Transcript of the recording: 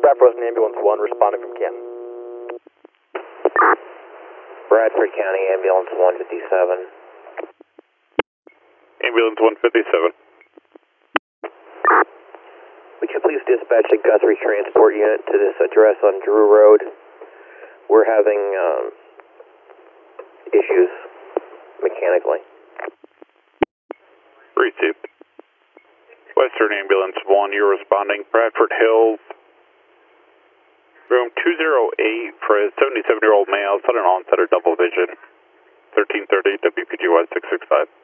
Bradford Ambulance 1 responding from Canton. Bradford County Ambulance 157. Ambulance 157. Would you please dispatch a Guthrie transport unit to this address on Drew Road? We're having issues mechanically. Received. Western Ambulance 1, you're responding. Bradford Hills, room 208 for a 77-year-old male, sudden onset or double vision. 1330 WPGY 665.